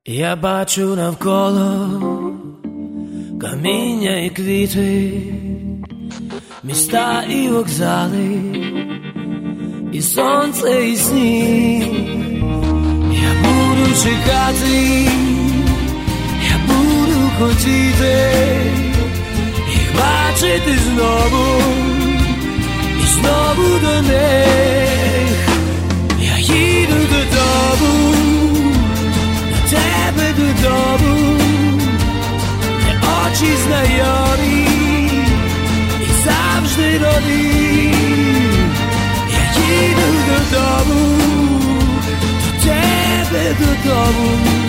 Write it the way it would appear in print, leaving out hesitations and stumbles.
Я бачу навколо каміння і квіти, міста і вокзали, і сонце, і сніг. Я буду чекати, я буду хотіти їх бачити знову, і знову до них. Я їду додому, до тебе додому, де очі знайомі і завжди нові. Я їду додому, до тебе додому.